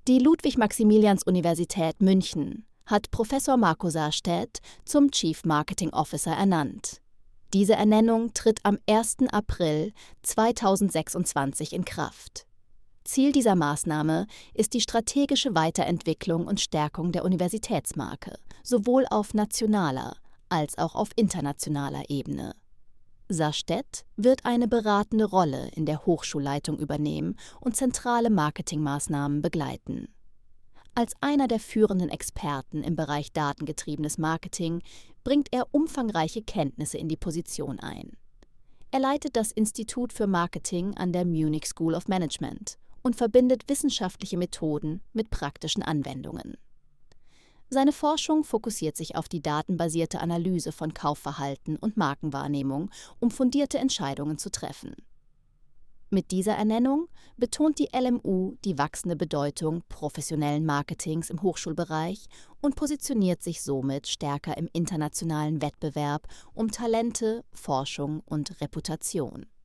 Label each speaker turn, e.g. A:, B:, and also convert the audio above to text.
A: Die Ludwig-Maximilians-Universität München hat Professor Marco Sarstedt zum Chief Marketing Officer ernannt. Diese Ernennung tritt am 1. April 2026 in Kraft. Ziel dieser Maßnahme ist die strategische Weiterentwicklung und Stärkung der Universitätsmarke, sowohl auf nationaler als auch auf internationaler Ebene. Sarstedt wird eine beratende Rolle in der Hochschulleitung übernehmen und zentrale Marketingmaßnahmen begleiten. Als einer der führenden Experten im Bereich datengetriebenes Marketing bringt er umfangreiche Kenntnisse in die Position ein. Er leitet das Institut für Marketing an der Munich School of Management und verbindet wissenschaftliche Methoden mit praktischen Anwendungen. Seine Forschung fokussiert sich auf die datenbasierte Analyse von Kaufverhalten und Markenwahrnehmung, um fundierte Entscheidungen zu treffen. Mit dieser Ernennung betont die LMU die wachsende Bedeutung professionellen Marketings im Hochschulbereich und positioniert sich somit stärker im internationalen Wettbewerb um Talente, Forschung und Reputation.